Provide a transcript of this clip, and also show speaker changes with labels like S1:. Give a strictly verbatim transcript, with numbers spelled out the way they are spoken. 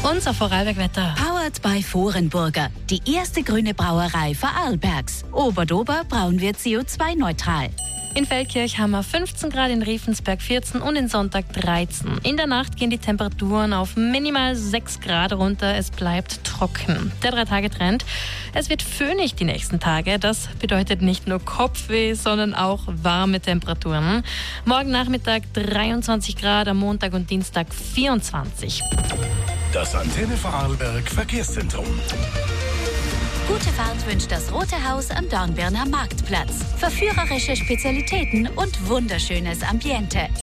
S1: Unser Vorarlberg-Wetter.
S2: Powered by Vorenburger, die erste grüne Brauerei Vorarlbergs. Oberdober brauen wir C O zwei neutral.
S1: In Feldkirch haben wir fünfzehn Grad, in Riefensberg vierzehn und in Sonntag dreizehn. In der Nacht gehen die Temperaturen auf minimal sechs Grad runter. Es bleibt trocken. Der Drei-Tage-Trend. Es wird föhnig die nächsten Tage. Das bedeutet nicht nur Kopfweh, sondern auch warme Temperaturen. Morgen Nachmittag dreiundzwanzig Grad, am Montag und Dienstag vierundzwanzig.
S3: Das Antenne Vorarlberg Verkehrszentrum.
S2: Gute Fahrt wünscht das Rote Haus am Dornbirner Marktplatz. Verführerische Spezialitäten und wunderschönes Ambiente.